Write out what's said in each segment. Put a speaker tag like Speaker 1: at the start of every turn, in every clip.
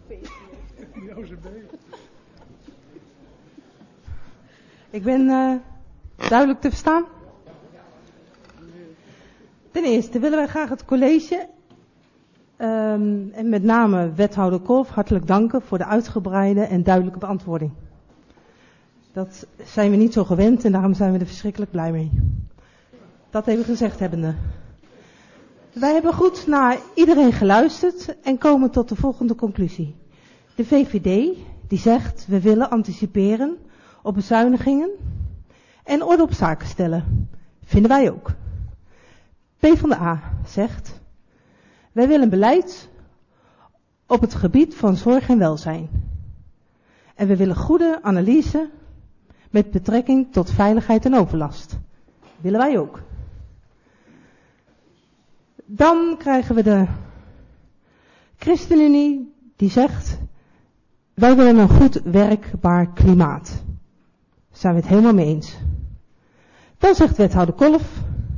Speaker 1: Ik ben duidelijk te verstaan. Ten eerste willen wij graag het college en met name wethouder Kolff hartelijk danken voor de uitgebreide en duidelijke beantwoording. Dat zijn we niet zo gewend en daarom zijn we er verschrikkelijk blij mee. Dat even gezegd hebbende. Wij hebben goed naar iedereen geluisterd en komen tot de volgende conclusie. De VVD die zegt we willen anticiperen op bezuinigingen en orde op zaken stellen. Vinden wij ook. PvdA zegt wij willen beleid op het gebied van zorg en welzijn. En we willen goede analyse met betrekking tot veiligheid en overlast. Willen wij ook. Dan krijgen we de ChristenUnie die zegt wij willen een goed werkbaar klimaat. Daar zijn we het helemaal mee eens. Dan zegt wethouder Kolff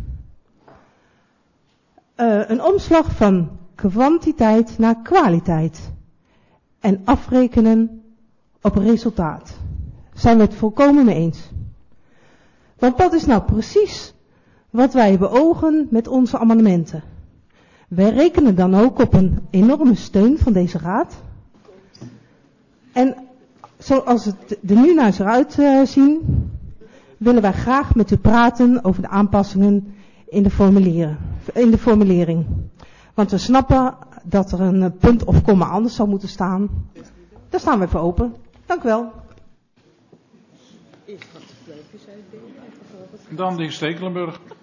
Speaker 1: een omslag van kwantiteit naar kwaliteit. En afrekenen op resultaat. Daar zijn we het volkomen mee eens. Want dat is nou precies wat wij beogen met onze amendementen. Wij rekenen dan ook op een enorme steun van deze raad. En zoals het er nu naar zou uitzien, willen wij graag met u praten over de aanpassingen in de formulering. Want we snappen dat er een punt of komma anders zou moeten staan. Daar staan we voor open. Dank u wel.
Speaker 2: Dan de heer Stekelenburg.